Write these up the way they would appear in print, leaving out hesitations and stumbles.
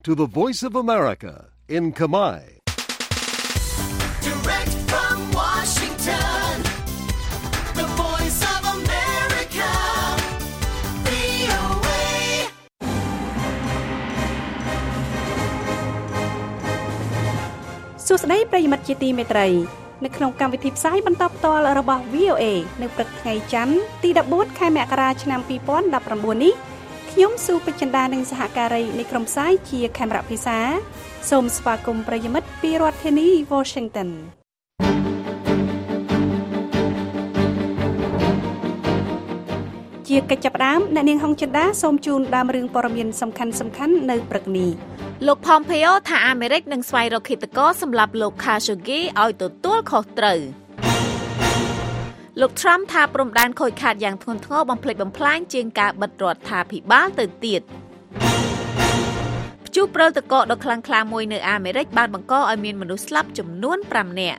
to the Voice of America in Khmer. Direct from Washington, the Voice of America, VOA. សួស្តីប្រិយមិត្តជាទីមេត្រីនៅក្នុងកម្មវិធីផ្សាយបន្តផ្ទាល់របស់ VOA នៅព្រឹកថ្ងៃច័ន្ទទី14ខែមករាឆ្នាំ2019នេះខ្ញុំស៊ូពេជ្រចិន្តានិងសហការីនៃក្រុមផ្សាយជាខេមរៈភាសាសូមស្វាគមន៍ប្រិយមិត្តពីរដ្ឋធានី Washington ជាកិច្ចចាប់ផ្ដើមអ្នកនាងហុងចិន្តាសូមជូនដើមរឿងព័ត៌មានសំខាន់ៗនៅព្រឹកនេះលោក Pompeo ថាអាមេរិកនឹងស្វែងរកឃាតករសម្រាប់លោក Khashoggi ឲ្យទទួលខុសត្រូវលោក Trump ថាព្រំដែនខូចខាតយ៉ាងធ្ងន់ធ្ងរបំផ្លិចបំផ្លាញជាងការបិទរដ្ឋាភិបាលទៅទៀតព្យុះព្រិលទឹកកកដ៏ខ្លាំងក្លាមួយនៅអាមេរិកបានបង្កឲ្យមានមនុស្សស្លាប់ចំនួន5នាក់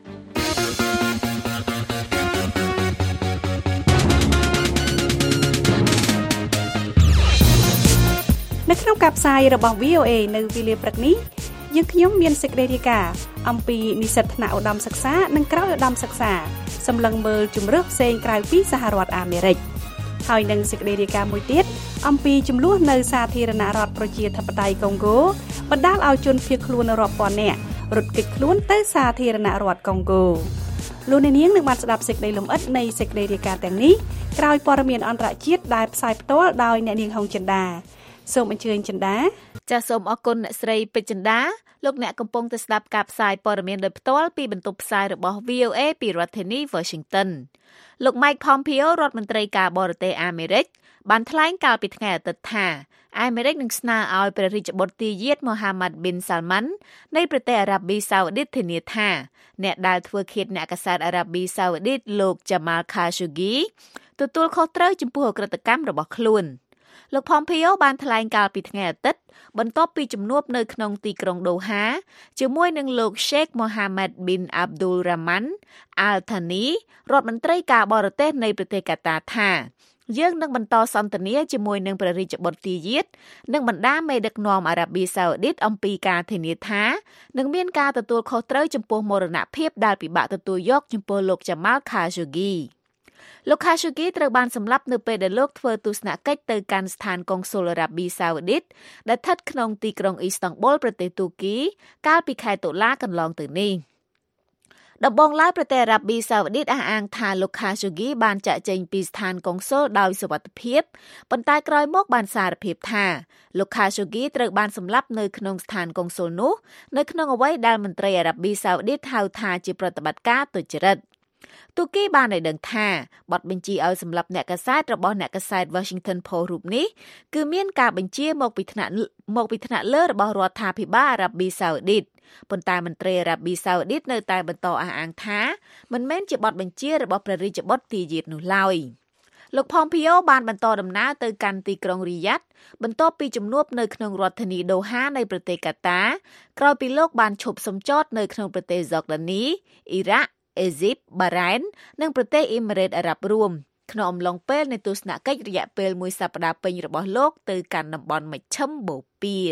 នៅក្នុងការផ្សាយរបស់ VOA នៅវេលាព្រឹកនេះយើងខ្ញុំមានសេចក្តីរាយការណ៍អំពីនិស្សិតថ្នាក់ឧត្តមសិក្សានិងក្រៅឧត្តមសិក្សាសម្លឹងមើលជំរឿសផ្សេងក្រៅពីសហរដ្ឋអាមេរិកហើយនឹងសេចក្តីរាយការណ៍មួយទៀតអំពីចំនួននៅសាធារណរដ្ឋប្រជាធិបតេយ្យកុងហ្គោបណ្ដាលឲ្យជនភៀសខ្លួនរាប់ពាន់នាក់រត់គេចខ្លួនទៅសាធារណរដ្ឋកុងហ្គោលោកអ្នកនាងនឹងបានស្ដាប់សេចក្តីលម្អិតនៃសេចក្តីរាយការណ៍ទាំងនេះក្រោយព័ត៌មានអន្តរជាតិដែលផ្សាយផ្ទាល់ដោយអ្នកនាងហុងចិន្តាសូមអញ្ជើញចិន្តាចាសសូមអរគុណអ្នកស្រីពេជ្រចិន្តាលោកអ្នកកំពុងតែស្ដាប់ការផ្សាយព័ត៌មានដោយផ្ទាល់ពីបន្ទប់ផ្សាយរបស់ VOA ពីរដ្ឋធានី Washington លោក Mike Pompeo រដ្ឋមន្ត្រីការបរទេសអាមេរិកបានថ្លែងកាលពីថ្ងៃអាទិត្យថាអាមេរិកនឹងស្នើឲ្យព្រះរាជបុត្រទីយាត Mohammed bin Salman នៃប្រទេសអារ៉ាប៊ីសាអូឌីតធានាថាអ្នកដែលធ្វើឃាតអ្នកកាសែតអារ៉ាប៊ីសាអូឌីតលោក Jamal Khashoggi ទទួលខុសត្រូវចំពោះអក្រកម្មរបស់ខ្លួនលោក Pompeo បានថ្លែងកាលពីថ្ងៃអាទិត្យបន្ទាប់ពីជំនួបនៅក្នុងទីក្រុងដូហាជាមួយនឹងលោក Sheikh Mohammed bin Abdul Rahman Al Thani រដ្ឋមន្ត្រីការបរទេសនៃប្រទេសកាតាថាយើងនឹងបន្តសន្ទនាជាមួយនឹងព្រះរាជបុត្រទីយាតនិងបណ្ដាមេដឹកនាំអារ៉ាប៊ីសាអូឌីតអំពីការធានាថានឹងមានការទទួលខុសត្រូវចំពោះមរណភាពដែលពិបាកទទួលយកចំពោះលោក Jamal Khashoggiលោក Khashoggi ត្រូវបានសម្លាប់នៅពេលដែលលោកធ្វើទស្សនកិច្ចទៅកាន់ស្ថានកុងស៊ុលអារ៉ាប៊ីសាអូឌីតដែលស្ថិតក្នុងទីក្រុងអ៊ីស្តង់ប៊ុលប្រទេសទូគីកាលពីខែតុលាកន្លងទៅនេះដំបងឡើយប្រទេសអារ៉ាប៊ីសាអូឌីតអះអាងថាលោក Khashoggi បានចាក់ចេញពីស្ថានកុងស៊ុលដោយសុវត្ថិភាពប៉ុន្តែក្រោយមកបានសារភាពថាលោក Khashoggi ត្រូវបានសម្លាប់នៅក្នុងស្ថានកុងស៊ុលនោះនៅក្នុងអ្វីដែលមន្ត្រីអារ៉ាប៊ីសាអូឌីតហៅថាជាប្រតិបត្តិការទុច្ចរិតទូគីបានឲ្យដឹងថាបទបញ្ជាឲ្យសម្លាប់អ្នកកាសែតរបស់អ្នកកាសែត Washington Post រូបនេះគឺមានការបញ្ជាមកពីថ្នាក់លើរបស់រដ្ឋាភិបាលអារ៉ាប៊ីសាអូឌីតប៉ុន្តែមន្ត្រីអារ៉ាប៊ីសាអូឌីតនៅតែបន្តអះអាងថាមិនមែនជាបទបញ្ជារបស់ព្រះរាជបុត្រទីយាតនោះឡើយលោក Pompeo បានបន្តដំណើរទៅកាន់ទីក្រុងរីយ៉ាត់បន្ទាប់ពីជំនួបនៅក្នុងរដ្ឋធានីដូហានៃប្រទេសកាតាក្រោយពីលោកបានឈប់សម្ចតនៅក្នុងប្រទេសហ្សកដានីអ៊ីរ៉ាក់អេហ្ស៊ីប បារ៉ែននិងប្រទេសអ៊ីម៉ារ៉េតអារ៉ាប់រួមក្នុងអំឡុងពេលនៃទស្សនកិច្ចរយៈពេលមួយសប្តាហ៍ពេញរបស់លោកទៅកាន់តំបន់មជ្ឈិមបូព៌ា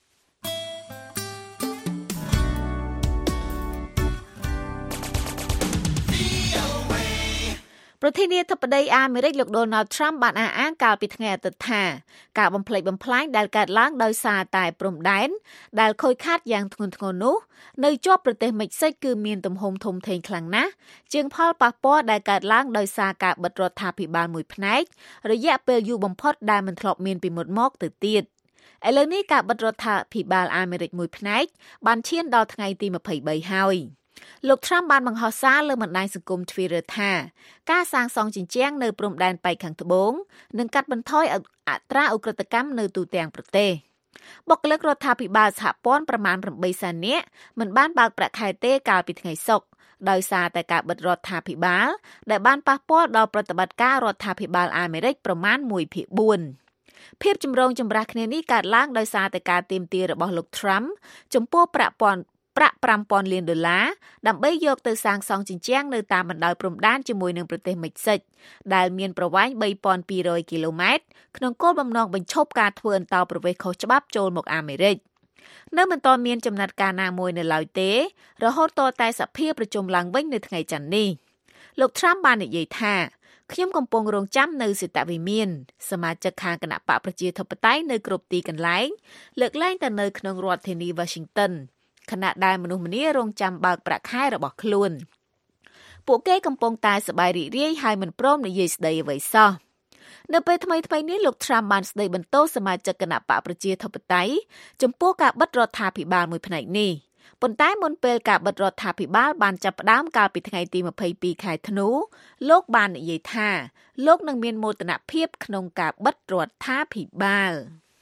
ប្រធានាធិបតីអាមេរិកលោក Donald Trump បានអះអាងកាលពីថ្ងៃអាទិត្យថាការបំផ្លិចបំផ្លាញដែលកើតឡើងដោយសារតែព្រំដែនដែលខូចខាតយ៉ាងធ្ងន់ធ្ងរនោះនៅជាប់ប្រទេសមិចស៊ិកគឺមានទំហំធំធេងខ្លាំងណាស់ជាងផលប៉ះពាល់ដែលកើតឡើងដោយសារការបិទរដ្ឋាភិបាលមួយផ្នែករយៈពេលយូរបំផុតដែលមិនធ្លាប់មានពីមុនមកទៅទៀតឥឡូវនេះការបិទរដ្ឋាភិបាលអាមេរិកមួយផ្នែកបានឈានដល់ថ្ងៃទី23ហើយលោក Trump បានបង្ហោះសារលើបណ្ដាញសង្គម Twitter ថាការសាងសង់ជញ្ជាំងនៅព្រំដែនប៉ែកខាងត្បូងនឹងកាត់បន្ថយអត្រាឧក្រិដ្ឋកម្មនៅទូទាំងប្រទេសបុគ្គលិករដ្ឋាភិបាលសហព័ន្ធប្រមាណ8សែននាក់មិនបានបើកប្រាក់ខែទេកាលពីថ្ងៃសុក្រដោយសារតែការបិទរដ្ឋាភិបាលដែលបានប៉ះពាល់ដល់ប្រតិបត្តិការរដ្ឋាភិបាលអាមេរិកប្រមាណ1/4ភាពចម្រូងចម្រាសគ្នានេះកើតឡើងដោយសារតែការទាមទាររបស់លោក Trump ចំពោះប្រាក់ $5,000 លានដើម្បីយកទៅសាងសង់ជញ្ជាំងនៅតាមបណ្ដោយព្រំដែនជាមួយនឹងប្រទេសមិចស៊ិកដែលមានប្រវែង 3,200 គីឡូម៉ែត្រក្នុងគោលបំណងបញ្ឈប់ការធ្វើអន្តោប្រវេសន៍ខុសច្បាប់ចូលមកអាមេរិកនៅមិនទាន់មានចំណាត់ការណាមួយនៅឡើយទេរហូតតតែសភាប្រជុំឡើងវិញនៅថ្ងៃច័ន្ទនេះលោក Trump បាននិយាយថាខ្ញុំកំពុងរងចាំនៅសេតវិមានសមាជិកខាងគណៈបកប្រជាធិបតេយ្យនៅគ្រប់ទីកន្លែងលើកលែងតែនៅក្នុងរដ្ឋធានី Washington ខណៈដែលមនុស្សម្នារងចាំបើកប្រាក់ខែរបស់ខ្លួនពួកគេកំពុងតែសប្បាយរីករាយហើយមិនព្រមនិយាយស្ដីអ្វីសោះនៅពេលថ្មីៗនេះលោក Trump បានស្ដីបន្ទោសសមាជិកគណៈបកប្រជាធិបតេយ្យចំពោះការបិទរដ្ឋាភិបាលមួយផ្នែកនេះប៉ុន្តែមុនពេលការបិទរដ្ឋាភិបាលបានចាប់ផ្ដើមកាលពីថ្ងៃទី22ខែធ្នូលោកបាននិយាយថាលោកនឹងមានមោទនភាពក្នុងការបិទរដ្ឋាភិបាល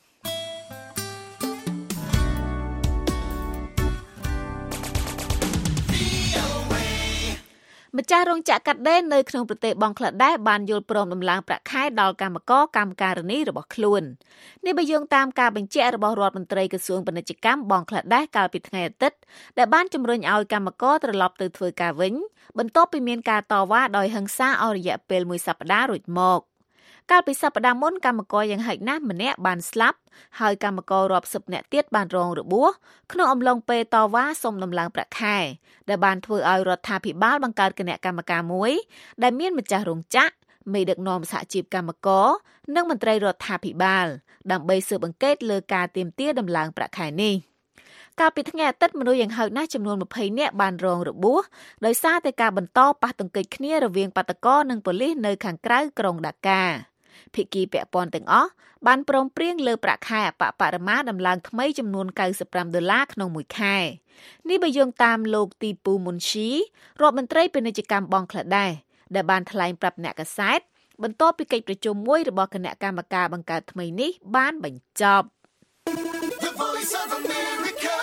ម្ចាស់រោងចក្រកាត់ដេរនៅក្នុងប្រទេសបង់ក្លាដេសបានយល់ព្រមដំឡើងប្រាក់ខែដល់កម្មករកម្មការិនីរបស់ខ្លួននេះបើយោងតាមការបញ្ជាក់របស់រដ្ឋមន្ត្រីក្រសួងពាណិជ្ជកម្មបង់ក្លាដេសកាលពីថ្ងៃអាទិត្យដែលបានជំរុញឲ្យកម្មករត្រឡប់ទៅធ្វើការវិញបន្ទាប់ពីមានការតវ៉ាដោយហិង្សាអស់រយៈពេល1សប្តាហ៍រួចមកកាលពីសប្តាហ៍មុនកម្មករយ៉ាងហោចណាស់ម្នាក់បានស្លាប់ហើយកម្មកររាប់សិបនាក់ទៀតបានរងរបួសក្នុងអំឡុងពេលតវ៉ាសុំដំឡើងប្រាក់ខែដែលបានធ្វើឲ្យរដ្ឋាភិបាលបង្កើតគណៈកម្មការមួយដែលមានម្ចាស់រោងចក្រមេដឹកនាំសហជីពកម្មករនិងមន្ត្រីរដ្ឋាភិបាលដើម្បីស៊ើបអង្កេតលើការទាមទារដំឡើងប្រាក់ខែនេះកាលពីថ្ងៃអាទិត្យមនុស្សយ៉ាងហោចណាស់ចំនួន20នាក់បានរងរបួសដោយសារតែការបន្តប៉ះទង្គិចគ្នារវាងបាតកោនិងប៉ូលីសនៅខាងក្រៅក្រុងដាកាភាគីពាក់ព័ន្ធទាំងអស់បានព្រមព្រៀងលើប្រាក់ខែអបបរមាដំឡើងថ្មីចំនួន$95ក្នុងមួយខែនេះបើយោងតាមលោកទីពូមុនឈីរដ្ឋមន្ត្រីពាណិជ្ជកម្មបង់ក្លាដេសដែលបានថ្លែងប្រាប់អ្នកកាសែតបន្ទាប់ពីកិច្ចប្រជុំមួយរបស់គណៈកម្មការបង្កើតថ្មីនេះបានបញ្ចប់ The Voice of America,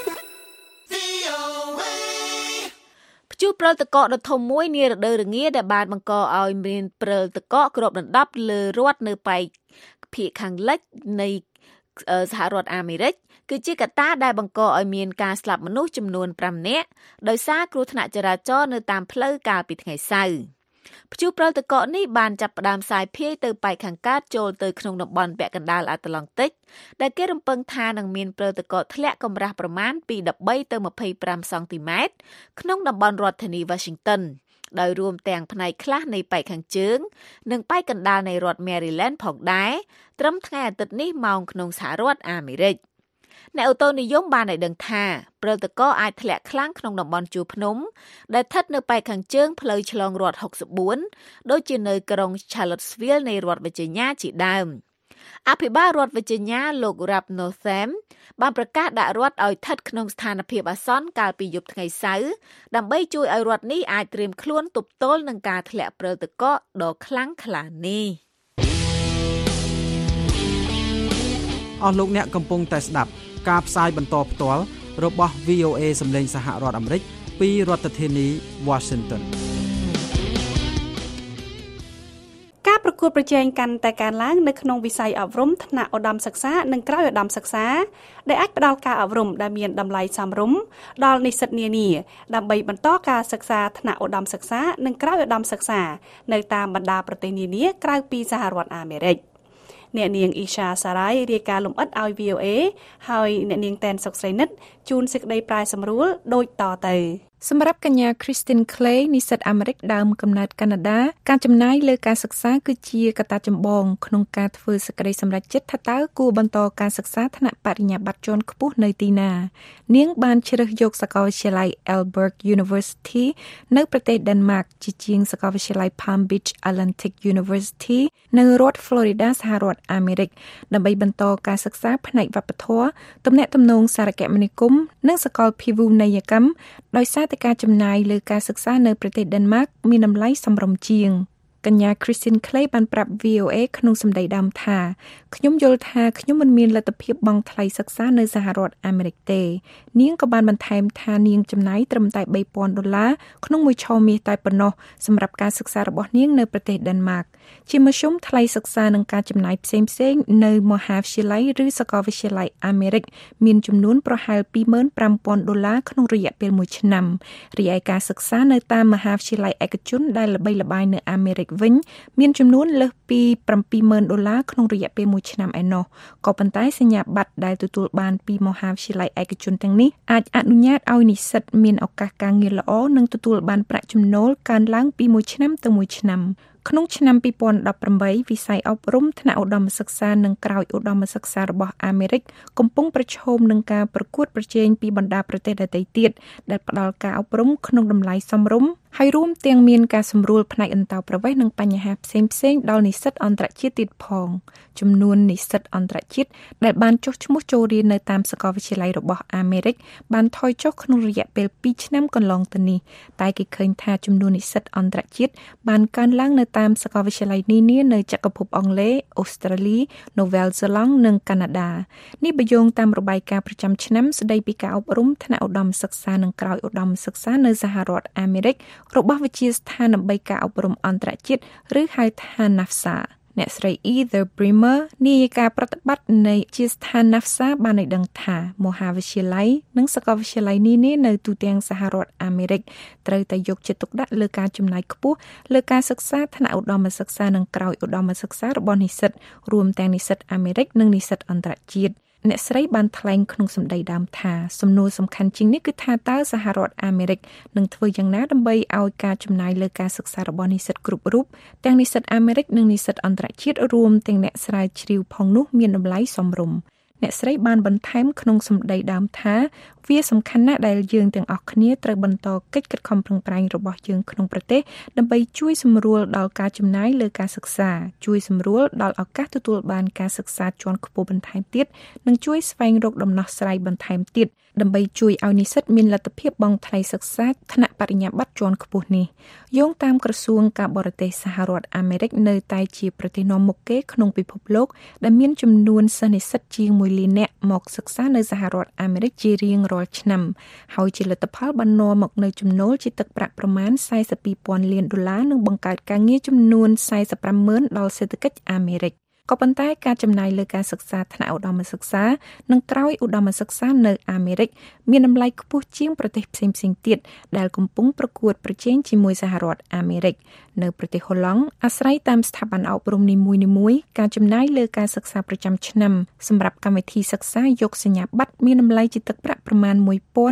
VOA. ព្យុះព្រិលទឹកកកដ៏ធំមួយនារដូវរងាដែលបានបង្កឲ្យមានព្រិលទឹកកកគ្របដណ្ដប់លើរដ្ឋនៅប៉ែកភាគខាងលិចនៃសហរដ្ឋអាមេរិកគឺជាកត្តាដែលបង្កឲ្យមានការស្លាប់មនុស្សចំនួន5នាក់ដោយសារគ្រោះថ្នាក់ចរាចរណ៍នៅតាមផ្លូវកាលពីថ្ងៃសៅរ៍ព្យុះព្រិលទឹកកកនេះបានចាប់ផ្ដើមសាយភាយទៅប៉ែកខាងកើតចូលទៅក្នុងតំបន់ពាក់កណ្ដាលអាត្លង់តិកដែលគេរំពឹងថានឹងមានព្រិលទឹកកកធ្លាក់កម្រាស់ប្រមាណពី13ទៅ25សង់ទីម៉ែត្រក្នុងតំបន់រដ្ឋធានី Washington ដោយរួមទាំងផ្នែកខ្លះនៃប៉ែកខាងជើងនិងប៉ែកកណ្ដាលនៃរដ្ឋ Maryland ផងដែរត្រឹមថ្ងៃអាទិត្យនេះម៉ោងក្នុងសហរដ្ឋអាមេរិកអ្នកអូតូនិយមបានឲ្យដឹងថាព្រិលទឹកកកអាចធ្លាក់ខ្លាំងក្នុងតំបន់ជួរភ្នំដែលស្ថិតនៅប៉ែកខាងជើងផ្លូវឆ្លងរដ្ឋ64ដូចជានៅក្រុង Charlottesville នៃរដ្ឋ Virginia ជាដើមអភិបាលរដ្ឋ Virginia លោក Ralph Northam បានប្រកាសដាក់រដ្ឋឲ្យស្ថិតក្នុងស្ថានភាពអាសន្នកាលពីយប់ថ្ងៃសៅរ៍ដើម្បីជួយឲ្យរដ្ឋនេះអាចត្រៀមខ្លួនទប់ទល់នឹងការធ្លាក់ព្រិលទឹកកកដ៏ខ្លាំងក្លានេះអស់លោកអ្នកកំពុងតែស្ដាប់ការផ្សាយបន្តផ្ទាល់របស់ VOA សម្លេងសហរដ្ឋអាមេរិកពីរដ្ឋធានី Washington ការប្រកួតប្រជែងកាន់តែកើនឡើងនៅក្នុងវិស័យអប់រំថ្នាក់ឧត្តមសិក្សានិងក្រៅឧត្តមសិក្សាដែលអាចផ្ដល់ការអប់រំដែលមានតម្លៃសមរម្យដល់និស្សិតនានាដើម្បីបន្តការសិក្សាថ្នាក់ឧត្តមសិក្សានិងក្រៅឧត្តមសិក្សានៅតាមបណ្ដាប្រទេសនានាក្រៅពីសហរដ្ឋអាមេរិកអ្នកនាងអ៊ីសាសារ៉ៃរាយការណ៍លម្អិតឲ្យ VOA ហើយអ្នកនាងតែនសុកស្រីនិតជូនសេចក្តីប្រាយសម្រួលដូចតទៅសម្រាប់កញ្ញា Christine Clay និស្សិតអាមេរិកដើមកំណើតកាណាដាការចំណាយលើការសិក្សាគឺជាកត្តាចម្បងក្នុងការធ្វើសេចក្តីសម្រេចចិត្តថាតើគួរបន្តការសិក្សាថ្នាក់បរិញ្ញាបត្រជាន់ខ្ពស់នៅទីណានាងបានជ្រើសយកសាកលវិទ្យាល័យ Aalborg University នៅប្រទេស Denmark ជាជាងសាកលវិទ្យាល័យ Palm Beach Atlantic University នៅរដ្ឋ Florida សហរដ្ឋអាមេរិកដើម្បីបន្តការសិក្សាផ្នែកវប្បធម៌ទំនាក់ទំនងសារគមនាគមន៍និងសាកលភាវូបនីយកម្មដោយសារតែការចំណាយលើការសិក្សានៅប្រទេស Denmark មានតម្លៃសមរម្យជាងកញ្ញា Christine Clay បានប្រាប់ VOA ក្នុងសម្ដីដើមថាខ្ញុំយល់ថាខ្ញុំមិនមានលទ្ធភាពបង់ថ្លៃសិក្សានៅសហរដ្ឋអាមេរិកទេនាងក៏បានបន្ថែមថានាងចំណាយត្រឹមតែ$3,000ក្នុងមួយឆមាសតែប៉ុណ្ណោះសម្រាប់ការសិក្សារបស់នាងនៅប្រទេស Denmark ជាមធ្យមថ្លៃសិក្សានិងការចំណាយផ្សេងៗនៅមហាវិទ្យាល័យឬសាកលវិទ្យាល័យអាមេរិកមានចំនួនប្រហែល$25,000ក្នុងរយៈពេល1ឆ្នាំរីឯការសិក្សានៅតាមមហាវិទ្យាល័យឯកជនដែលល្បីល្បាញនៅអាមេរិកវិញមានចំនួនលើសពី$70,000ក្នុងរយៈពេល1ឆ្នាំឯណោះក៏ប៉ុន្តែសញ្ញាបត្រដែលទទួលបានពីមហាវិទ្យាល័យឯកជនទាំងនេះអាចអនុញ្ញាតឲ្យនិស្សិតមានឱកាសការងារល្អនិងទទួលបានប្រាក់ចំណូលកើនឡើងពី1ឆ្នាំទៅ1ឆ្នាំក្នុងឆ្នាំ2018វិស័យអប់រំថ្នាក់ឧត្តមសិក្សានិងក្រោយឧត្តមសិក្សារបស់អាមេរិកកំពុងប្រឈមនឹងការប្រកួតប្រជែងពីបណ្ដាប្រទេសដទៃទៀតដែលផ្ដល់ការអប់រំក្នុងតម្លៃសមរម្យហើយរួមទាំងមានការសម្រួលផ្នែកអន្តោប្រវេសន៍និងបញ្ហាផ្សេងៗដល់និស្សិតអន្តរជាតិទៀតផងចំនួននិស្សិតអន្តរជាតិដែលបានចុះឈ្មោះចូលរៀននៅតាមសាកលវិទ្យាល័យរបស់អាមេរិកបានថយចុះក្នុងរយៈពេល2ឆ្នាំកន្លងទៅនេះតែគេឃើញថាចំនួននិស្សិតអន្តរជាតិបានកើនឡើងនៅតាមសាកលវិទ្យាល័យនានានៅចក្រភពអង់គ្លេសអូស្ត្រាលីនូវែលសេឡង់និងកាណាដានេះបញ្យោងតាមរបាយការណ៍ប្រចាំឆ្នាំស្ដីពីការអប់រំថ្នាក់ឧត្តមសិក្សានិងក្រោយឧត្តមសិក្សានៅសហរដ្ឋអាមេរិករបស់វិទ្យាស្ថានដើម្បីការអប់រំអន្តរជាតិឬហៅថា NAFSA អ្នកស្រី Heather Bremer នាយិកាប្រតិបត្តិនៃវិទ្យាស្ថាន NAFSA បានឲ្យដឹងថាមហាវិទ្យាល័យនិងសាកលវិទ្យាល័យនានានៅទូទាំងសហរដ្ឋអាមេរិកត្រូវតែយកចិត្តទុកដាក់លើការចំណាយខ្ពស់លើការសិក្សាថ្នាក់ឧត្តមសិក្សានិងក្រោយឧត្តមសិក្សារបស់និស្សិតរួមទាំងនិស្សិតអាមេរិកនិងនិស្សិតអន្តរជាតិអ្នកស្រីបានថ្លែងក្នុងសម្ដីដើមថាសំណួរសំខាន់ជាងនេះគឺថាតើសហរដ្ឋអាមេរិកនឹងធ្វើយ៉ាងណាដើម្បីឲ្យការចំណាយលើការសិក្សារបស់និស្សិតគ្រប់រូបទាំងនិស្សិតអាមេរិកនិងនិស្សិតអន្តរជាតិរួមទាំងអ្នកស្រាវជ្រាវផងនោះមានតម្លៃសមរម្យអ្នកស្រីបានបន្ថែមក្នុងសម្ដីដើមថាវាសំខាន់ណាស់ដែលយើងទាំងអស់គ្នាត្រូវបន្តកិច្ចខិតខំប្រឹងប្រែងរបស់យើងក្នុងប្រទេសដើម្បីជួយសម្រួលដល់ការចំណាយលើការសិក្សាជួយសម្រួលដល់ឱកាសទទួលបានការសិក្សាជាន់ខ្ពស់បន្ថែមទៀតនិងជួយស្វែងរកដំណោះស្រាយបន្ថែមទៀតដើម្បីជួយឲ្យនិស្សិតមានលទ្ធភាពបង់ថ្លៃសិក្សាថ្នាក់បរិញ្ញាបត្រជាន់ខ្ពស់នេះយោងតាមក្រសួងការបរទេសសហរដ្ឋអាមេរិកនៅតែជាប្រទេសនាំមុខគេក្នុងពិភពលោកដែលមានចំនួនសិស្សនិស្សិតជាង1លាននាក់មកសិក្សានៅសហរដ្ឋអាមេរិកជារៀងរាល់ឆ្នាំហើយជាលទ្ធផលបាននាំមកនូវចំណូលជាទឹកប្រាក់ប្រមាណ$42,000 លាននិងបង្កើតការងារចំនួន45,000ដល់សេដ្ឋកិច្ចអាមេរិកក៏ប៉ុន្តែការចំណាយលើការសិក្សាថ្នាក់ឧត្តមសិក្សានិងក្រោយឧត្តមសិក្សានៅអាមេរិកមានតម្លៃខ្ពស់ជាងប្រទេសផ្សេងៗទៀតដែលកំពុងប្រកួតប្រជែងជាមួយសហរដ្ឋអាមេរិកនៅប្រទេសហូឡង់អាស្រ័យតាមស្ថាប័នអប់រំនីមួយៗការចំណាយលើការសិក្សាប្រចាំឆ្នាំសម្រាប់កម្មវិធីសិក្សាយកសញ្ញាបត្រមានតម្លៃជាទឹកប្រាក់ប្រមាណ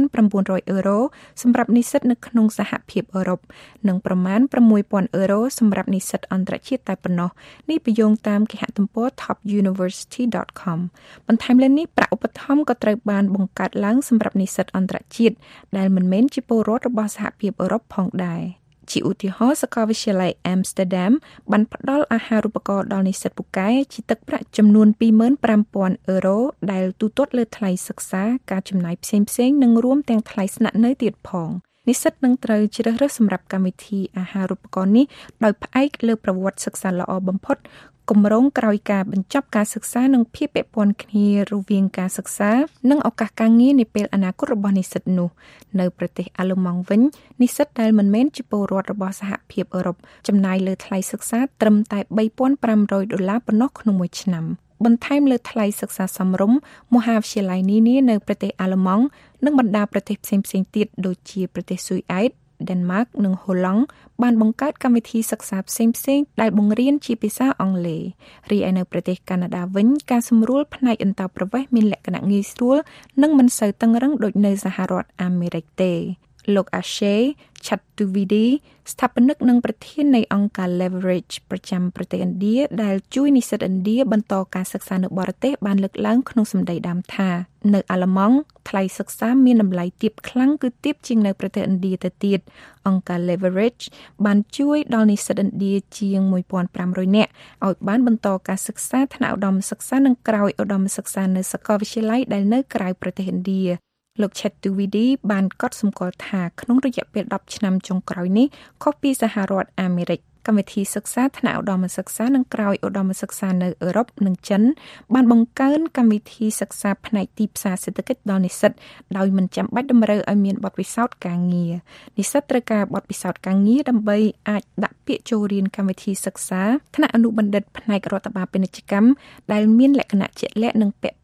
$1,900សម្រាប់និស្សិតនៅក្នុងសហភាពអឺរ៉ុបនិងប្រមាណ$6,000សម្រាប់និស្សិតអន្តរជាតិតែប៉ុណ្ណោះនេះបញ្យោងតាមគេហទំព័រ topuniversity.com បន្ថែមលើនេះប្រាក់ឧបត្ថម្ភក៏ត្រូវបានបង្កើតឡើងសម្រាប់និស្សិតអន្តរជាតិដែលមិនមែនជាពលរដ្ឋរបស់សហភាពអឺរ៉ុបផងដែរជាឧទាហរណ៍សាកលវិទ្យាល័យ Amsterdam បានផ្ដល់អាហារូបករណ៍ដល់និស្សិតពូកែជាទឹកប្រាក់ចំនួន$25,000ដែលទូទាត់លើថ្លៃសិក្សាការចំណាយផ្សេងៗនិងរួមទាំងថ្លៃស្នាក់នៅទៀតផងនិស្សិតនឹងត្រូវជ្រើសរើសសម្រាប់កម្មវិធីអាហារូបករណ៍នេះដោយផ្អែកលើប្រវត្តិសិក្សាល្អបំផុតគម្រោងក្រោយការបញ្ចប់ការសិក្សានិងភាពពាក់ព័ន្ធគ្នារវាងការសិក្សានិងឱកាសការងារនាពេលអនាគតរបស់និស្សិតនោះនៅប្រទេសអាល្លឺម៉ង់វិញនិស្សិតដែលមិនមែនជាពលរដ្ឋរបស់សហភាពអឺរ៉ុបចំណាយលើថ្លៃសិក្សាត្រឹមតែ$3,500ប៉ុណ្ណោះក្នុងមួយឆ្នាំបន្ថែមលើថ្លៃសិក្សាសមរម្យមហាវិទ្យាល័យនានានៅប្រទេសអាល្លឺម៉ង់និងបណ្ដាប្រទេសផ្សេងៗទៀតដូចជាប្រទេសស៊ុយអែតដេនម៉ាកនិងហូឡង់បានបង្កើតកម្មវិធីសិក្សាផ្សេងៗដែលបង្រៀនជាភាសាអង់គ្លេសរីឯនៅប្រទេសកាណាដាវិញការសម្រួលផ្នែកអន្តោប្រវេសន៍មានលក្ខណៈងាយស្រួលនិងមិនសូវតឹងរ៉ឹងដូចនៅសហរដ្ឋអាមេរិកទេលោក Akshay Chaturvedi ស្ថាបនិកនិងប្រធាននៃអង្គការ Leverage ប្រចាំប្រទេសឥណ្ឌាដែលជួយនិស្សិតឥណ្ឌាបន្តការសិក្សានៅបរទេសបានលើកឡើងក្នុងសម្ដីដើមថានៅអាល្លឺម៉ង់ថ្លៃសិក្សាមានតម្លៃទាបខ្លាំងគឺទាបជាងនៅប្រទេសឥណ្ឌាទៅទៀតអង្គការ Leverage បានជួយដល់និស្សិតឥណ្ឌាជាង1,500 នាក់ឲ្យបានបន្តការសិក្សាថ្នាក់ឧត្តមសិក្សានិងក្រោយឧត្តមសិក្សានៅសាកលវិទ្យាល័យដែលនៅក្រៅប្រទេសឥណ្ឌាលោក Chaturvedi បានកត់សម្គាល់ថាក្នុងរយៈពេល10ឆ្នាំចុងក្រោយនេះខុសពីសហរដ្ឋអាមេរិកកម្មវិធីសិក្សាថ្នាក់ឧត្តមសិក្សានិងក្រោយឧត្តមសិក្សានៅអឺរ៉ុបនិងចិនបានបង្កើនកម្មវិធីសិក្សាផ្នែកទីផ្សារសេដ្ឋកិច្ចដល់និស្សិតដោយមិនចាំបាច់តម្រូវឲ្យមានបទពិសោធន៍ការងារនិស្សិតត្រូវការបទពិសោធន៍ការងារដើម្បីអាចដាក់ពាក្យចូលរៀនកម្មវិធីសិក្សាថ្នាក់អនុបណ្ឌិតផ្នែករដ្ឋបាលពាណិជ្ជកម្មដែលមានលក្ខណៈជាក់លាក់និងពាក់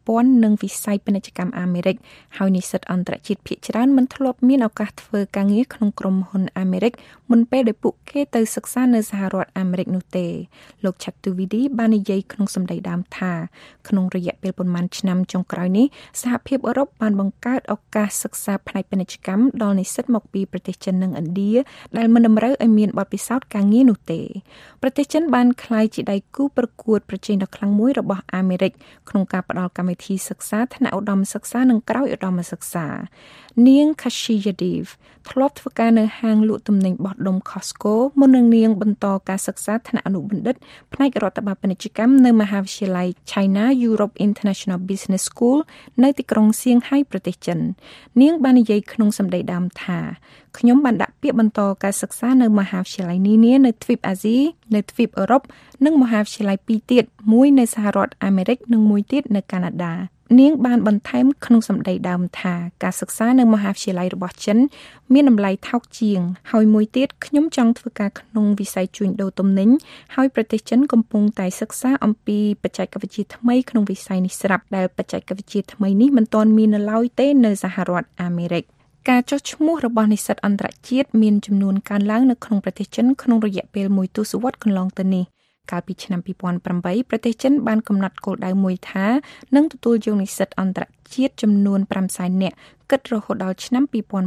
ព័ន្ធនឹងវិស័យពាណិជ្ជកម្មអាមេរិកហើយនិស្សិតអន្តរជាតិភាគច្រើនមិនធ្លាប់មានឱកាសធ្វើការងារក្នុងក្រុមហ៊ុនអាមេរិកមុនពេលដែលពួកគេទៅសិក្សានៅសហរដ្ឋអាមេរិកនោះទេលោក Chaturvedi បាននិយាយក្នុងសម្ដីដើមថាក្នុងរយៈពេលប៉ុន្មានឆ្នាំចុងក្រោយនេះសហភាពអឺរ៉ុបបានបង្កើតឱកាសសិក្សាផ្នែកពាណិជ្ជកម្មដល់និស្សិតមកពីប្រទេសចិននិងឥណ្ឌាដែលមិនតម្រូវឲ្យមានបទពិសោធន៍ការងារនោះទេប្រទេសចិនបានក្លាយជាដៃគូប្រកួតប្រជែងដ៏ខ្លាំងមួយរបស់អាមេរិកក្នុងការផ្តល់កម្មវិធីសិក្សាថ្នាក់ឧត្តមសិក្សានិងក្រោយឧត្តមសិក្សានាង Khashiyadiv ធ្លាប់ធ្វើការនៅហាងលក់ទំនិញបោះដុំ Costco មុននឹងនាងបន្តការសិក្សាថ្នាក់អនុបណ្ឌិតផ្នែករដ្ឋបាលពាណិជ្ជកម្មនៅមហាវិទ្យាល័យ China Europe International Business School នៅទីក្រុងសៀងហៃប្រទេសចិននាងបាននិយាយក្នុងសម្ដីដើមថាខ្ញុំបានដាក់ពាក្យបន្តការសិក្សានៅមហាវិទ្យាល័យនានានៅទ្វីបអាស៊ីនៅទ្វីបអឺរ៉ុបនិងមហាវិទ្យាល័យ2ទៀតមួយនៅសហរដ្ឋអាមេរិកនិងមួយទៀតនៅកាណាដានាងបានបន្ថែមក្នុងសម្ដីដើមថាការសិក្សានៅមហាវិទ្យាល័យរបស់ចិនមានតម្លៃថោកជាងហើយមួយទៀតខ្ញុំចង់ធ្វើការក្នុងវិស័យជួញដូរទំនិញហើយប្រទេសចិនកំពុងតែសិក្សាអំពីបច្ចេកវិទ្យាថ្មីក្នុងវិស័យនេះស្រាប់ដែលបច្ចេកវិទ្យាថ្មីនេះមិនទាន់មាននៅឡើយទេនៅសហរដ្ឋអាមេរិកការចុះឈ្មោះរបស់និស្សិតអន្តរជាតិមានចំនួនកើនឡើងនៅក្នុងប្រទេសចិនក្នុងរយៈពេល1ទសវត្សរ៍កន្លងទៅនេះកាលពីឆ្នាំ2008ប្រទេសចិនបានកំណត់គោលដៅមួយថានឹងទទួលយកនិស្សិតអន្តរជាតិចំនួន500,000 នាក់គិតរហូតដល់ឆ្នាំ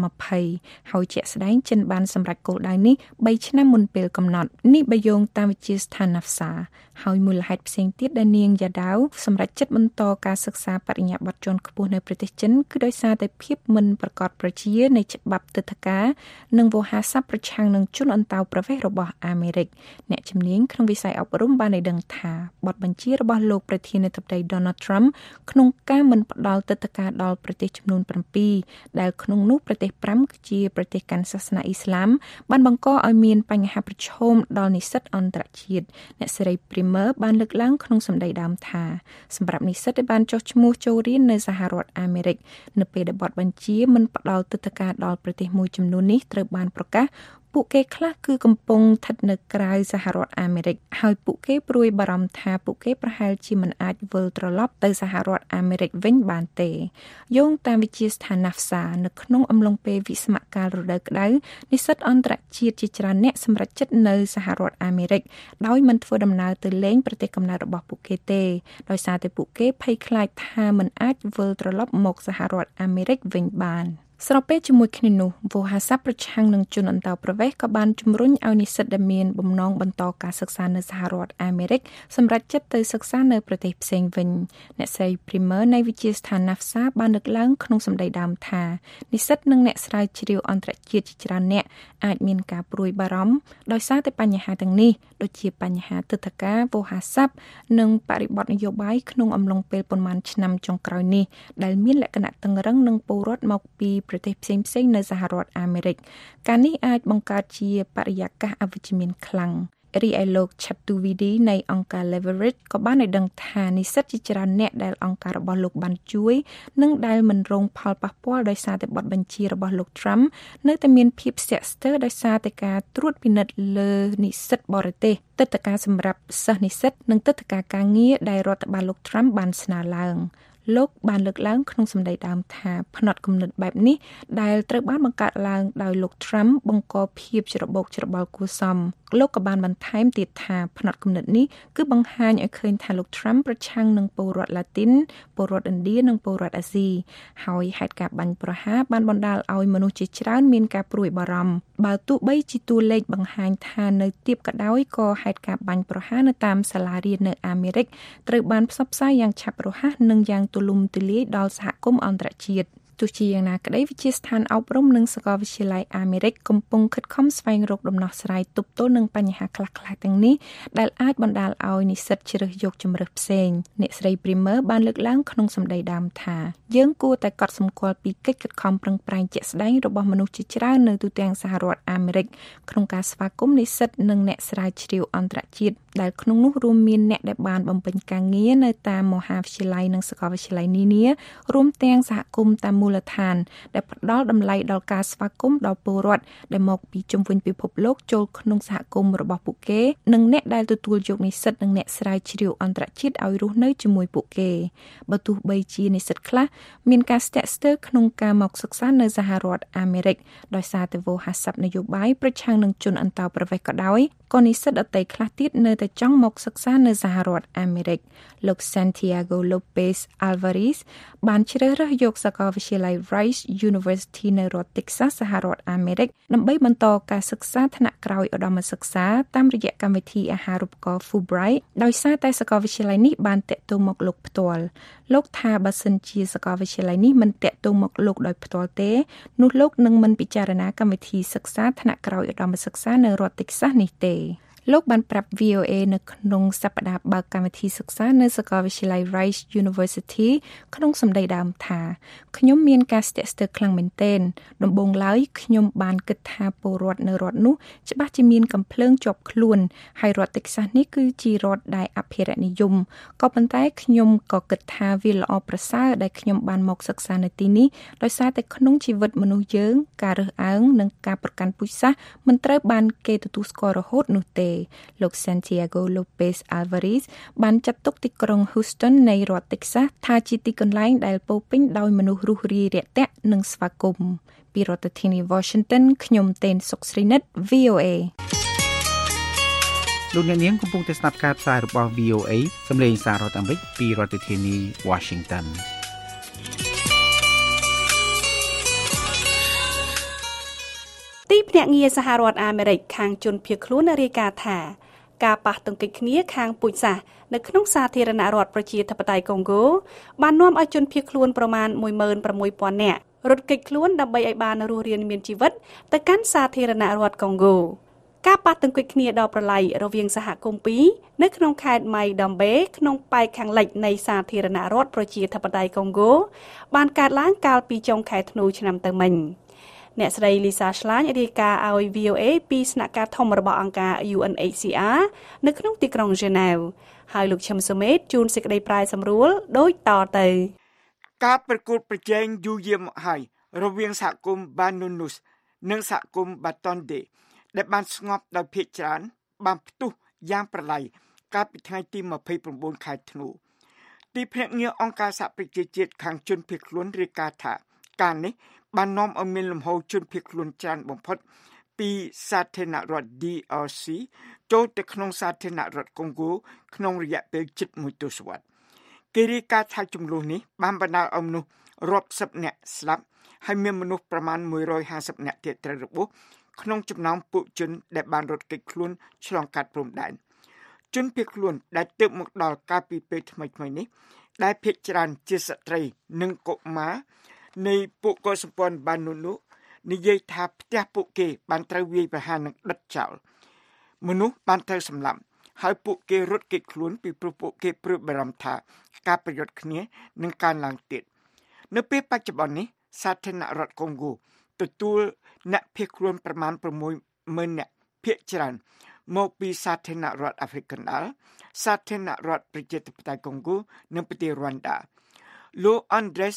2020ហើយជាក់ស្ដែងចិនបានសម្រេចគោលដៅនេះ3ឆ្នាំមុនពេលកំណត់នេះបើយោងតាមវិទ្យាស្ថាន NASA ហើយមូលហេតុផ្សេងទៀតដែលនាងយ៉ាដាវសម្រេចចិត្តបន្តការសិក្សាបរិញ្ញាបត្រជាន់ខ្ពស់នៅប្រទេសចិនគឺដោយសារតែភាពមិនប្រកបប្រជានៃច្បាប់ទិដ្ឋាការនិងវោហារស័ព្ទប្រឆាំងនឹងជនអន្តោប្រវេសន៍របស់អាមេរិកអ្នកជំនាញក្នុងវិស័យអប់រំបានឲ្យដឹងថាបទបញ្ជារបស់លោកប្រធានាធិបតី Donald Trump ក្នុងការមិនផ្ដល់ទិដ្ឋាការដល់ប្រទេសចំនួន7ដែលក្នុងនោះប្រទេស5គឺជាប្រទេសកាន់សាសនាអ៊ីស្លាមបានបង្កឲ្យមានបញ្ហាប្រឈមដល់និស្សិតអន្តរជាតិអ្នកសេរី Primer បានលើកឡើងក្នុងសម្ដីដើមថាសម្រាប់និស្សិតដែលបានចុះឈ្មោះចូលរៀននៅសហរដ្ឋអាមេរិកនៅពេលដែលបទបញ្ជាមិនផ្ដល់ទិដ្ឋាការដល់ប្រទេសមួយចំនួននេះត្រូវបានប្រកាសពួកគេខ្លះគឺកំពុងស្ថិតនៅក្រៅសហរដ្ឋអាមេរិកហើយពួកគេព្រួយបារម្ភថាពួកគេប្រហែលជាមិនអាចវិលត្រឡប់ទៅសហរដ្ឋអាមេរិកវិញបានទេយោងតាមវិទ្យាស្ថាន NASA នៅក្នុងអំឡុងពេលវិស្មកាលរដូវក្តៅនិស្សិតអន្តរជាតិជាច្រើនអ្នកសម្រេចចិត្តនៅសហរដ្ឋអាមេរិកដោយមិនធ្វើដំណើរទៅលេងប្រទេសកំណើតរបស់ពួកគេទេដោយសារតែពួកគេភ័យខ្លាចថាមិនអាចវិលត្រឡប់មកសហរដ្ឋអាមេរិកវិញបានស្របពេលជាមួយគ្នានោះវោហារស័ព្ទប្រឆាំងនឹងជនអន្តោប្រវេសន៍ក៏បានជំរុញឲ្យនិស្សិតដែលមានបំណងបន្តការសិក្សានៅសហរដ្ឋអាមេរិកសម្រេចចិត្តទៅសិក្សានៅប្រទេសផ្សេងវិញអ្នកស្រី Primer នៃវិទ្យាស្ថាន NASA បានលើកឡើងក្នុងសម្ដីដើមថានិស្សិតនិងអ្នកស្រាវជ្រាវអន្តរជាតិជាច្រើនអ្នកអាចមានការព្រួយបារម្ភដោយសារតែបញ្ហាទាំងនេះដូចជាបញ្ហាទិដ្ឋាការវោហារស័ព្ទនិងបរិបទនយោបាយក្នុងអំឡុងពេលប៉ុន្មានឆ្នាំចុងក្រោយនេះដែលមានលក្ខណៈតឹងរ៉ឹងនិងពលរដ្ឋមកពីប្រទេសផ្សេងៗនៅសហរដ្ឋអាមេរិកការនេះអាចបង្កើតជាបរិយាកាសអវិជ្ជមានខ្លាំងរីឯលោក Chaturvedi នៃអង្គការ Leverage ក៏បានឲ្យដឹងថានិស្សិតជាច្រើនអ្នកដែលអង្គការរបស់លោកបានជួយនិងដែលមិនរងផលប៉ះពាល់ដោយសារតែបទបញ្ជារបស់លោក Trump នៅតែមានភាពស្ទាក់ស្ទើរដោយសារតែការត្រួតពិនិត្យលើនិស្សិតបរទេសទិដ្ឋាការសម្រាប់សិស្សនិស្សិតនិងទិដ្ឋាការការងារដែលរដ្ឋបាលលោក Trump បានស្នើឡើងលោកបានលើកឡើងក្នុងសម្ដីដើមថាផ្នត់គំនិតបែបនេះដែលត្រូវបានបង្កើតឡើងដោយលោក Trump បង្កភាពច្របូកច្របល់គួរសមលោកក៏បានបន្ថែមទៀតថាផ្នត់គំនិតនេះគឺបង្ហាញឲ្យឃើញថាលោក Trump ប្រឆាំងនឹងពលរដ្ឋឡាទីនពលរដ្ឋឥណ្ឌានិងពលរដ្ឋអាស៊ីហើយហេតុការណ៍បាញ់ប្រហារបានបណ្ដាលឲ្យមនុស្សជាច្រើនមានការព្រួយបារម្ភបើទោះបីជាតួលេខបង្ហាញថានៅទាបក៏ដោយក៏ហេតុការណ៍បាញ់ប្រហារនៅតាមសាលារៀននៅអាមេរិកត្រូវបានផ្សព្វផ្សាយយ៉ាងឆាប់រហ័សនិងយ៉ាងទូលំទូលាយដល់សហគមន៍អន្តរជាតិទោះជាយ៉ាងណាក្តីវិទ្យាស្ថានអប់រំនិងសាកលវិទ្យាល័យអាមេរិកកំពុងខិតខំស្វែងរកដំណោះស្រាយទប់ទល់នឹងបញ្ហាខ្លះៗទាំងនេះដែលអាចបណ្ដាលឲ្យនិស្សិតជ្រើសយកជម្រើសផ្សេងអ្នកស្រី Primer បានលើកឡើងក្នុងសម្ដីដើមថាយើងគួរតែកត់សម្គាល់ពីកិច្ចខិតខំប្រឹងប្រែងជាក់ស្ដែងរបស់មនុស្សជាច្រើននៅទូទាំងសហរដ្ឋអាមេរិកក្នុងការស្វាគមន៍និស្សិតនិងអ្នកស្រាវជ្រាវអន្តរជាតិដែលក្នុងនោះរួមមានអ្នកដែលបានបំពេញការងារនៅតាមមហាវិទ្យាល័យនិងសាកលវិទ្យាល័យនានារួមទាំងសហគមន៍តាមមូលលដ្ឋានដែលផ្ដល់តម្លៃដល់ការស្វាគមន៍ដល់ពលរដ្ឋដែលមកពីជុំវិញពិភពលោកចូលក្នុងសហគមន៍របស់ពួកគេនិងអ្នកដែលទទួលយកនិស្សិតនិងអ្នកស្រាវជ្រាវអន្តរជាតិឲ្យរស់នៅជាមួយពួកគេបើទោះបីជានិស្សិតខ្លះមានការស្ទាក់ស្ទើរក្នុងការមកសិក្សានៅសហរដ្ឋអាមេរិកដោយសារតែវោហារស័ព្ទនយោបាយប្រឆាំងនឹងជនអន្តោប្រវេសន៍ក៏ដោយក៏និស្សិតដទៃខ្លះទៀតនៅតែចង់មកសិក្សានៅសហរដ្ឋអាមេរិកលោក Santiago Lopez Alvarez បានជ្រើសរើសយកសាកលវិទ្យាល័យ Rice University នៅរដ្ឋ Texas សហរដ្ឋអាមេរិកដើម្បីបន្តការសិក្សាថ្នាក់ក្រោយឧត្តមសិក្សាតាមរយៈកម្មវិធីអាហារូបករណ៍ Fulbright ដោយសារតែសាកលវិទ្យាល័យនេះបានតាក់ទងមកលោកផ្ទាល់លោកថាបើសិនជាសាកលវិទ្យាល័យនេះមិនតាក់ទងមកលោកដោយផ្ទាល់ទេនោះលោកនឹងមិនពិចារណាកម្មវិធីសិក្សាថ្នាក់ក្រោយឧត្តមសិក្សានៅរដ្ឋ Texas នេះទេលោកបានប្រាប់ VOA នៅក្នុងសប្តាហ៍បើកកម្មវិធីសិក្សានៅសាកលវិទ្យាល័យ Rice University ក្នុងសម្ដីដើមថាខ្ញុំមានការស្ទាក់ស្ទើរខ្លាំងមែនទែនដំបូងឡើយខ្ញុំបានគិតថាពលរដ្ឋនៅរដ្ឋនោះច្បាស់ជាមានកំភ្លើងជាប់ខ្លួនហើយរដ្ឋ Texas នេះគឺជារដ្ឋដែលអភិរក្សនិយមក៏ប៉ុន្តែខ្ញុំក៏គិតថាវាល្អប្រសើរដែលខ្ញុំបានមកសិក្សានៅទីនេះដោយសារតែក្នុងជីវិតមនុស្សយើងការរើសអើងនិងការប្រកាន់ពូជសាសន៍មិនត្រូវបានគេទទួលស្គាល់រហូតនោះទេលោក Santiago Lopez Alvarez បានចាត់ទុកទីក្រុង Houston នៃរដ្ឋ Texas ថាជាទីកន្លែងដែលពោរពេញដោយមនុស្សរុះរាយរាក់ទាក់និងស្វាគមន៍ពីរដ្ឋធានី Washington ខ្ញុំតេនសុកស្រីនិត VOA លោកអ្នកនាងកំពុងតែស្ដាប់ការផ្សាយរបស់ VOA សម្លេងសាររដ្ឋអាមេរិកពីរដ្ឋធានី Washington ទីភ្នាក់ងារសហរដ្ឋអាមេរិកខាងជនភៀសខ្លួនរាយការណ៍ថាការប៉ះទង្គិចគ្នាខាងពូជសាសន៍នៅក្នុងសាធារណរដ្ឋប្រជាធិបតេយ្យកុងហ្គោបាននាំឲ្យជនភៀសខ្លួនប្រមាណ 16,000 នាក់រត់គេចខ្លួនដើម្បីឲ្យបានរស់រានមានជីវិតទៅកាន់សាធារណរដ្ឋកុងហ្គោការប៉ះទង្គិចគ្នាដ៏ប្រឡាយរវាងសហគមន៍ពីរនៅក្នុងខេត្តម៉ៃដំបេក្នុងប៉ែកខាងលិចនៃសាធារណរដ្ឋប្រជាធិបតេយ្យកុងហ្គោបានកើតឡើងកាលពីចុងខែធ្នូឆ្នាំទៅមិញអ្នកស្រី Lisa Schlein រាយការណ៍ឲ្យ VOA ពីស្នាក់ការធំរបស់អង្គការ UNHCR នៅក្នុងទីក្រុង Geneva ហើយលោកឈឹមសុមេតជួនសេចក្តីប្រាយសម្រួលដូចតទៅការប្រកួតប្រជែងយូរយារមកហើយរវាងសហគមន៍ Banunus និងសហគមន៍ Batonde ដែលបានស្ងប់ដោយភាគច្រើនបានផ្ទុះយ៉ាងប្រឡាយកាលពីថ្ងៃទី29ខែធ្នូទីភ្នាក់ងារអង្គការសហប្រជាជាតិខាងជនភៀសខ្លួនរាយការណ៍ថាការនេះបាននាំឲ្យមានលំហូរជនភៀសខ្លួនច្រើនបំផុតពីសាធារណរដ្ឋ DRC ចូលទៅក្នុងសាធារណរដ្ឋកុងហ្គោក្នុងរយៈពេលជិត1ទសវត្សរ៍គេរាយការណ៍ថាចំនួននេះបានបណ្ដាលឲ្យមនុស្សរាប់សិបនាក់ស្លាប់ហើយមានមនុស្សប្រមាណ150នាក់ទៀតត្រូវរបួសក្នុងចំណោមពួកជនដែលបានរត់គេចខ្លួនឆ្លងកាត់ព្រំដែនជនភៀសខ្លួនដែលទើបមកដល់កាលពីពេលថ្មីៗនេះដែលភាគច្រើនជាស្ត្រីនិងកុមារនៃពួកកុលសម្ព័ន្ធបាននោះនិយាយថាផ្ទះពួកគេបានត្រូវវាយប្រហារនិងដុតចោលមនុស្សបានត្រូវសម្លាប់ហើយពួកគេរត់គេចខ្លួនពីព្រោះពួកគេព្រួយបារម្ភថាការប្រយុទ្ធគ្នានឹងកើនឡើងទៀតនៅពេលបច្ចុប្បន្ននេះសាធារណរដ្ឋកុងហ្គោទទួលអ្នកភៀសខ្លួនប្រមាណ 60,000 នាក់ភាគច្រើនមកពីសាធារណរដ្ឋអាហ្វ្រិកកណ្ដាលសាធារណរដ្ឋប្រជាធិបតេយ្យកុងហ្គោនិងប្រទេសរ៉ុនដាលោក Andres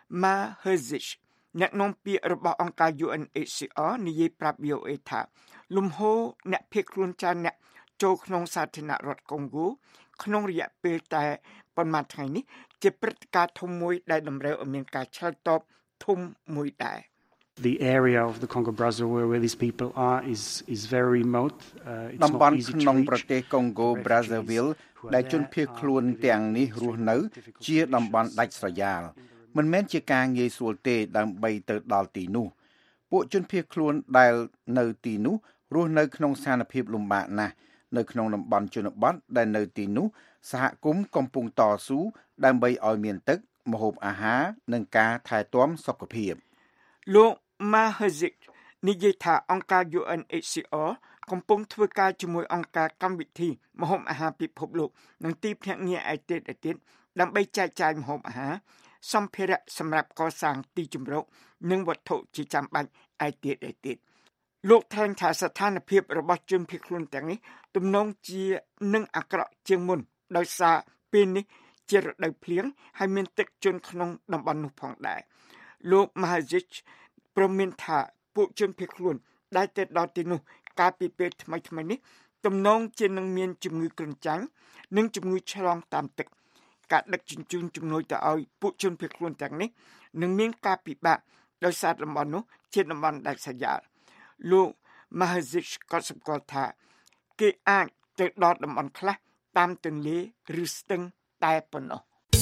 Mahecic អ្នកនាំពាក្យរបស់អង្គការ UNHCR និយាយប្រាប់ VOA ថាលំហូរអ្នកភៀសខ្លួនច្រើនអ្នកចូលក្នុងសាធារណរដ្ឋកុងហ្គោក្នុងរយៈពេលតែប៉ុន្មានថ្ងៃនេះជាព្រឹត្តិការណ៍ធំមួយដែលតម្រូវឲ្យមានការឆ្លើយតបធំមួយដែរ The area of the Congo Brazzaville where these people are is very remote. It's not easy to reach. តំបន់ក្នុងប្រទេសកុងហ្គោ Brazzaville ដែលជនភៀសខ្លួនទាំងនេះរស់នៅជាតំបន់ដាច់ស្រយាលមិនមែនជាការងាយស្រួលទេដើម្បីទៅដល់ទីនោះពួកជនភៀសខ្លួនដែលនៅទីនោះរស់នៅក្នុងស្ថានភាពលំបាកណាស់នៅក្នុងតំបន់ជនបទដែលនៅទីនោះសហគមន៍កំពុងតស៊ូដើម្បីឲ្យមានទឹកម្ហូបអាហារនិងការថែទាំសុខភាពលោក Mahecic និយាយថាអង្គការ UNHCR កំពុងធ្វើការជាមួយអង្គការកម្មវិធីម្ហូបអាហារពិភពលោកនិងទីភ្នាក់ងារឯទៀតដើម្បីចែកចាយម្ហូបអាហារសម្ភារៈសម្រាប់កសាងទីជម្រកនិងវត្ថុជាចាំបាច់ឯទៀតលោកថ្លែងថាស្ថានភាពរបស់ជនភៀសខ្លួនទាំងនេះទំនងជានឹងអាក្រក់ជាងមុនដោយសារពេលនេះជារដូវភ្លៀងហើយមានទឹកជន់ក្នុងតំបន់នោះផងដែរលោក Mahazic ព្រមមានថាពួកជនភៀសខ្លួនដែលទៅដល់ទីនោះកាលពីពេលថ្មីៗនេះទំនងជានឹងមានជំងឺគ្រុនចាញ់និងជំងឺឆ្លងតាមទឹកការដឹកជញ្ជូនជំនួយទៅឲ្យពួកជនភៀសខ្លួនទាំងនេះនឹងមានការពិបាកដោយសារតំបន់នោះជាតំបន់ដាច់ស្រយាលលោក Mahazic ក៏សម្គាល់ថាគេអាចទៅដល់តំបន់ខ្លះតាមទន្លេឬស្ទឹងតែប៉ុណ្ណោះ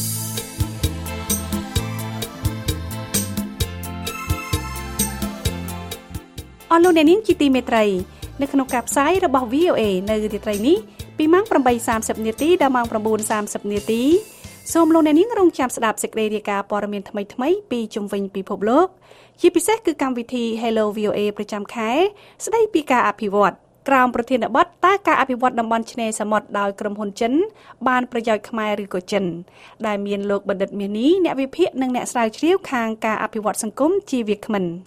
អស់លោកអ្នកនាងជាទីមេត្រីនៅក្នុងការផ្សាយរបស់ VOA នៅរាត្រីនេះពីម៉ោង 8:30 នាទីដល់ម៉ោង 9:30 នាទីសូមលោកអ្នកនាងរងចាំស្ដាប់សេចក្តីរាយការណ៍ព័ត៌មានថ្មីៗពីជុំវិញពិភពលោកជាពិសេសគឺកម្មវិធី Hello VOA ប្រចាំខែស្ដីពីការអភិវឌ្ឍក្រោមប្រធានបទតើការអភិវឌ្ឍតំបន់ឆ្នេរសមុទ្រដោយក្រុមហ៊ុនចិនបានប្រយោជន៍ខ្មែរឬក៏ចិនដែលមានលោកបណ្ឌិតមាសនេះអ្នកវិភាគនិងអ្នកស្រាវជ្រាវខាងការអភិវឌ្ឍសង្គមជាវាគ្មិន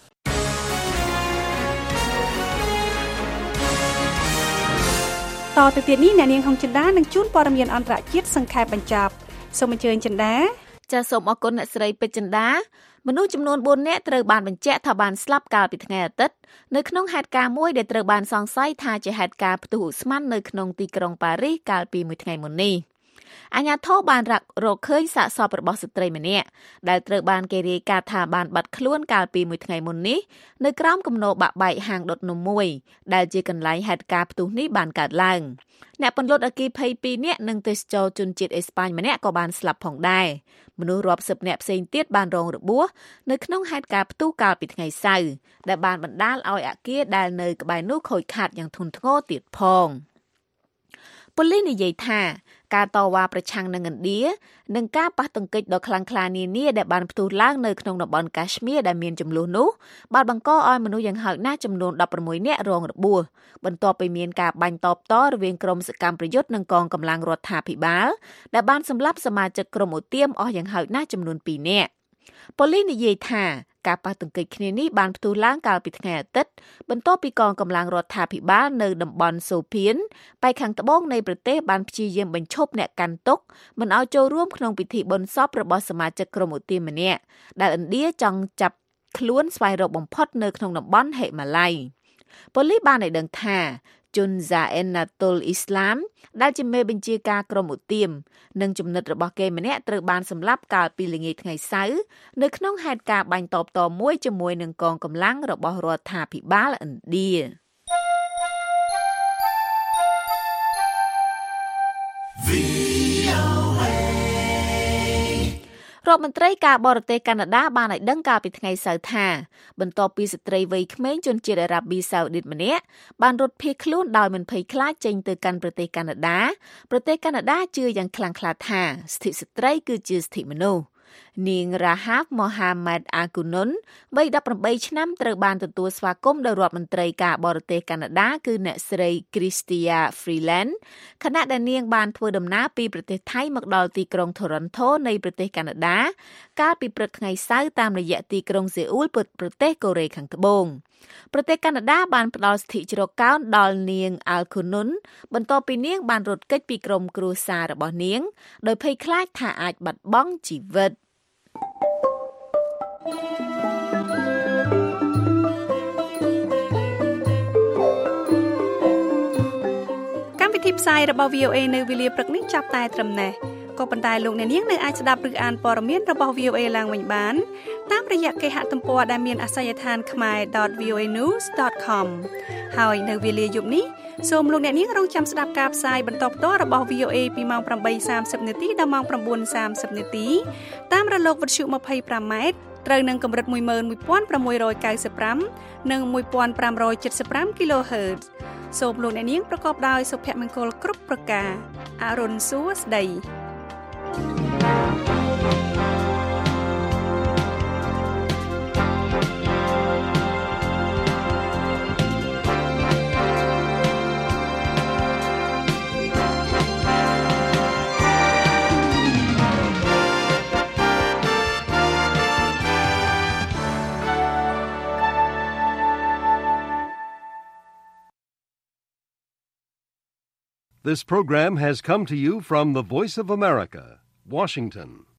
តទៅទៀតនេះអ្នកនាងហុងចិន្តានឹងជួនព័ត៌មានអន្តរជាតិសង្ខេបបញ្ចប់សូមអញ្ជើញចិន្តាចាសសូមអរគុណអ្នកស្រីពេជ្រចិន្តាមនុស្សចំនួន4នាក់ត្រូវបានបញ្ជាក់ថាបានស្លាប់កាលពីថ្ងៃអាទិត្យនៅក្នុងហេតុការណ៍មួយដែលត្រូវបានសង្ស័យថាជាហេតុការណ៍ផ្ទុះឧស្ម័ននៅក្នុងទីក្រុងប៉ារីសកាលពីមួយថ្ងៃមុននេះអាជ្ញាធរបានរកឃើញសាកសពរបស់ស្ត្រីម្នាក់ដែលត្រូវបានគេរាយការណ៍ថាបានបាត់ខ្លួនកាលពីមួយថ្ងៃមុននេះនៅក្រោមគំនរបាក់បែកហាងដុតនំមួយដែលជាកន្លែងហេតុការណ៍ផ្ទុះនេះបានកើតឡើងអ្នកពន្លត់អគ្គីភ័យ2នាក់និងទេសចរជនជាតិអេស្ប៉ាញម្នាក់ក៏បានស្លាប់ផងដែរមនុស្សរាប់សិបនាក់ផ្សេងទៀតបានរងរបួសនៅក្នុងហេតុការណ៍ផ្ទុះកាលពីថ្ងៃសៅរ៍ដែលបានបណ្ដាលឲ្យអគារដែលនៅក្បែរនោះខូចខាតយ៉ាងធ្ងន់ធ្ងរទៀតផងប៉ូលីសនិយាយថាការតវ៉ាប្រឆាំងនឹងឥណ្ឌានិងការប៉ះទង្គិចដ៏ខ្លាំងក្លានានាដែលបានផ្ទុះឡើងនៅក្នុងតំបន់កាಶ್មៀរដែលមានចំនួននោះបានបង្កឲ្យមនុស្សយ៉ាងហោចណាស់ចំនួន16នាក់រងរបួសបន្ទាប់ពីមានការបាញ់តបតរវាងក្រុមសកម្មប្រយុទ្ធនិងកងកម្លាំងរដ្ឋាភិបាលដែលបានសម្លាប់សមាជិកក្រុមឧទាមអស់យ៉ាងហោចណាស់ចំនួន2នាក់ប៉ូលីសនិយាយថាការប៉ះទង្គិចគ្នានេះបានផ្ទុះឡើងកាលពីថ្ងៃអាទិត្យបន្ទាប់ពីកងកម្លាំងរដ្ឋាភិបាលនៅតំបន់សូភៀនប៉ែកខាងត្បូងនៃប្រទេសបានព្យាយាមបញ្ឈប់អ្នកកាន់ទុក្ខមិនឲ្យចូលរួមក្នុងពិធីបុណ្យសពរបស់សមាជិកក្រុមឧទាមម្នាក់ដែលឥណ្ឌាចង់ចាប់ខ្លួនស្វែងរកបំផុតនៅក្នុងតំបន់ហិមាល័យប៉ូលីសបានឲ្យដឹងថាជុនហ្សាអេនណាតុលអ៊ីស្លាមដែលជាមេបញ្ជាការក្រុមឧទាមនិងចំណិតរបស់គេម្នាក់ត្រូវបានសម្លាប់កាលពីល្ងាចថ្ងៃសៅរ៍នៅក្នុងហេតុការណ៍បាញ់តបតមួយជាមួយនឹងកងកម្លាំងរបស់រដ្ឋាភិបាលឥណ្ឌារដ្ឋមន្ត្រីការបរទេសកាណាដាបានឲ្យដឹងកាលពីថ្ងៃសៅរ៍ថាបន្ទាប់ពីស្ត្រីវ័យក្មេងជនជាតិអារ៉ាប៊ីសាអូឌីតម្នាក់បានរត់ភៀសខ្លួនដោយមិនភ័យខ្លាចចេញទៅកាន់ប្រទេសកាណាដាប្រទេសកាណាដាជឿយ៉ាងខ្លាំងក្លាថាសិទ្ធិស្ត្រីគឺជាសិទ្ធិមនុស្សនាងរ៉ាហាបម៉ូហាម៉ាត់អាគូនុនវ័យ18ឆ្នាំត្រូវបានទទួលស្វាគមន៍ដោយរដ្ឋមន្ត្រីការបរទេសកាណាដាគឺអ្នកស្រី Chrystia Freeland ខណៈដែលនាងបានធ្វើដំណើរពីប្រទេសថៃមកដល់ទីក្រុង Toronto នៃប្រទេសកាណាដាកាលពីព្រឹកថ្ងៃសៅរ៍តាមរយៈទីក្រុងសេអ៊ូលប្រទេសកូរ៉េខាងត្បូងប្រទេសកាណាដាបានផ្ដល់សិទ្ធិជ្រកកោនដល់នាងអាល់គូនុនបន្ទាប់ពីនាងបានរត់គេចពីក្រុមគ្រួសាររបស់នាងដោយភ័យខ្លាចថាអាចបាត់បង់ជីវិតកម្មវិធីផ្សាយរបស់ VOA នៅវេលាព្រឹកនេះចាប់តែត្រឹមនេះក៏ប៉ុន្តែលោកអ្នកនាងនៅអាចស្ដាប់ឬអានព័ត៌មានរបស់ VOA ឡើងវិញបានតាមរយៈគេហទំព័រដែលមានអាសយដ្ឋាន khmer.voanews.com ហើយនៅវេលាយប់នេះសូមលោកអ្នកនាងរងចាំស្ដាប់ការផ្សាយបន្តផ្ទាល់របស់ VOA ពីម៉ោង 8:30 នាទីដល់ម៉ោង 9:30 នាទីតាមរលកវិទ្យុ 25M ត្រូវនឹងកម្រិត 11695 និង 1575 kHz សូមលោកអ្នកនាងប្រកបដោយសុភមង្គលគ្រប់ប្រការអរុនសួស្ដី This program has come to you from the Voice of America, Washington.